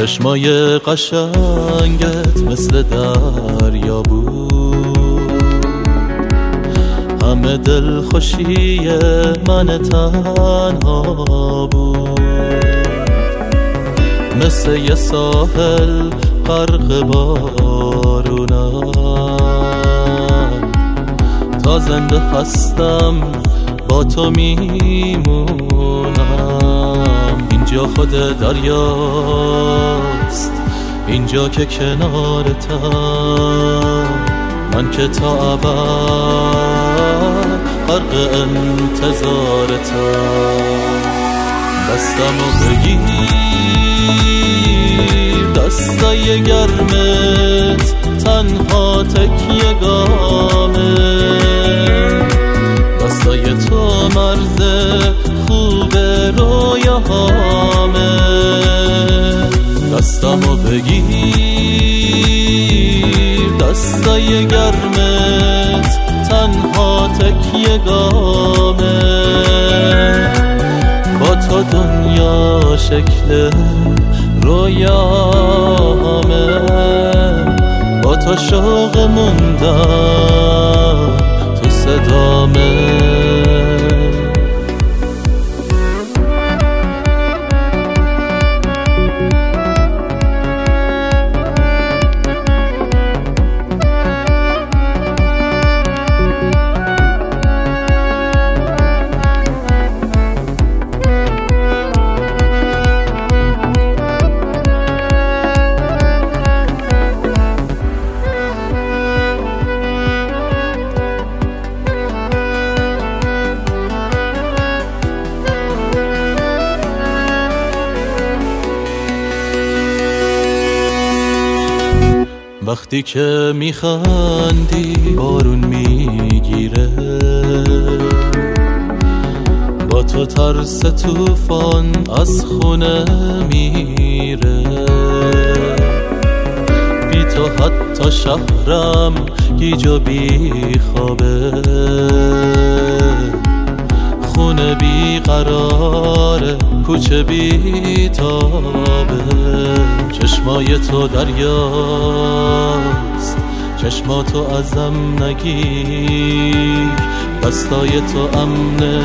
چشمای قشنگت مثل دریا بود، همه دل خوشی من تنها بود. مثل یه ساحل غرق بارونم، تا زنده هستم با تو میمونم. اینجا خود دریاست، اینجا که کنارتم، من که تا ابد غرق انتظارتم. دستمو بگیر، دستای گرمت تنها تکیه گامه، دستای تو مرز خوب رویاهامه. دستمو بگیر، دستای گرمت تنها تکیه گامه، با تو دنیا شکل رویاهامه، با تو شوق موندن تو صدامه. وقتی که میخندی بارون میگیره، با تو ترس طوفان از خونه میره. بی تو حتی شهرم گیج و بی خوابه، خونه بی قراره، کوچه بی تابه. چشمای تو دریاست، چشماتو ازم نگیر، دستای تو امنه،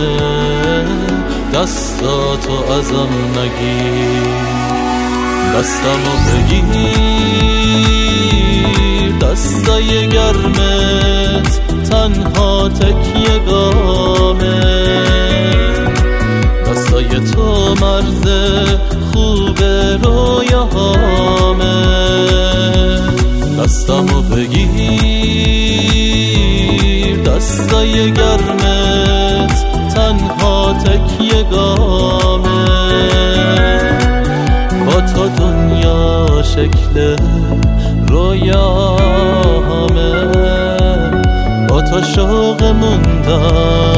دستاتو ازم نگیر. دستمو بگیر، دستای گرمت تنها تکیه گامه، دستای تو مرز خوب رویاهامه. دستمو بگیر، دستای گرمت تنها تکیه گامه، با تو دنیا شکل رویاهامه، با تو شوق موندن